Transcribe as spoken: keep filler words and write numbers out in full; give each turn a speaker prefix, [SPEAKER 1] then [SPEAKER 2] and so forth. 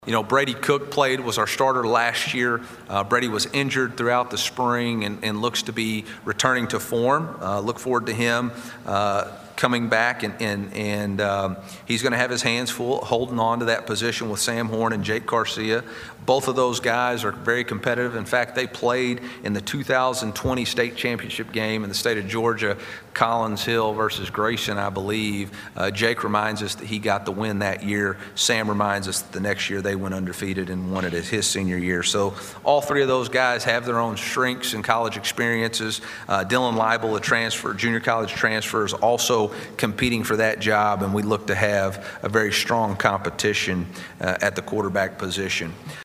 [SPEAKER 1] You know, Brady Cook played, was our starter last year. Uh, Brady was injured throughout the spring and, and looks to be returning to form. Uh, look forward to him uh, coming back, and, and, and um, he's going to have his hands full holding on to that position with Sam Horn and Jake Garcia. Both of those guys are very competitive. In fact, they played in the two thousand twenty state championship game in the state of Georgia, Collins Hill versus Grayson, I believe. Uh, Jake reminds us that he got the win that year. Sam reminds us that the next year they went undefeated and won it as his senior year. So all three of those guys have their own strengths and college experiences. Uh, Dylan Leibel, a transfer, junior college transfer, is also competing for that job, and we look to have a very strong competition uh, at the quarterback position.